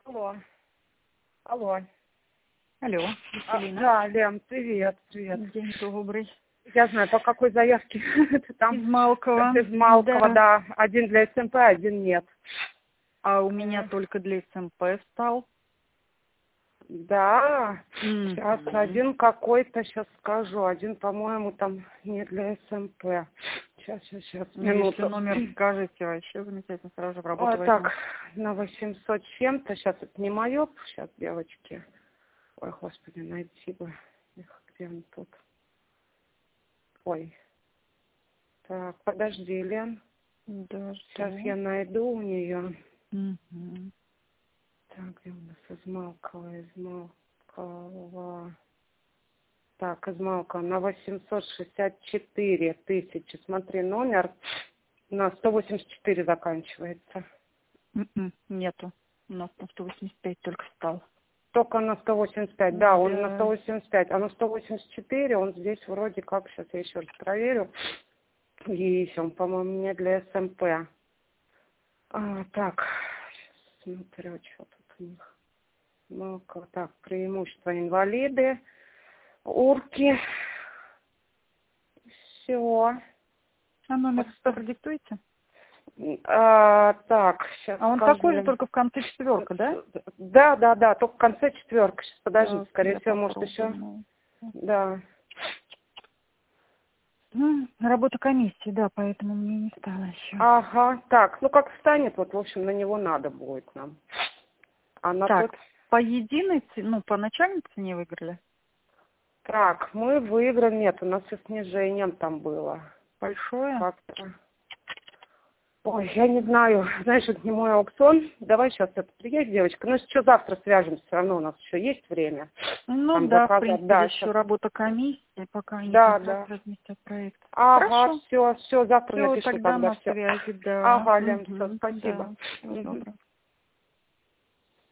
Алло. Алло. Алло, Василина. Да, Лен, привет, привет. День добрый. Я знаю, по какой заявке ты там? Из Малкова. Из Малкова, Да. да. Один для СМП, один нет. А у меня только для СМП стал. Да. Сейчас Мгм. один какой-то, сейчас скажу. Один, по-моему, там не для СМП. Сейчас, Ну, минуту. если номер скажете, вообще замечательно, сразу же в работу Вот возьму. так, на 800 чем-то. Сейчас это не мое. Сейчас, девочки. Ой, господи, найти бы их. Где он тут? Ой. Так, подожди, Лен. Да, Сейчас что? я найду у нее. Мгм. Так, где у нас Измалкова. Так, Измалкова на 864 тысячи. Смотри, номер на 184 заканчивается. Нету. У нас на 185 только стал. Только на 185, да, он на Да. 185, а на 184 он здесь вроде как, сейчас я еще раз проверю, есть он, по-моему, не для СМП. Так, сейчас смотрю, что тут у них. Ну, так, преимущества инвалиды, урки, все. А номер продиктуете? Так, сейчас А он такой же, скажу. только в конце четверка, да? Да, только в конце четверка. Сейчас, подожди, Так, скорее я всего, может еще. попробую. Да. Работа комиссии, да, поэтому мне не стало еще. Ага, так, ну как встанет, вот, в общем, на него надо будет нам. А на Так, тот... по единой цене, по начальной цене выиграли? Так, мы выиграли, нет, у нас со снижением там было. Большое? Как-то. Ой, я не знаю, знаешь, это не мой аукцион. Давай сейчас это приедет, девочка. Ну, еще завтра свяжемся, все равно у нас еще есть время. Ну Там да, в заказать, принципе, да, здесь сейчас. еще работа комиссии, пока они Да, контракт да. разместят проект. Ага, Хорошо. все, завтра Все, напишу тогда тогда на все. связи, да. Ага, Лен, все, Да, спасибо. всего доброго.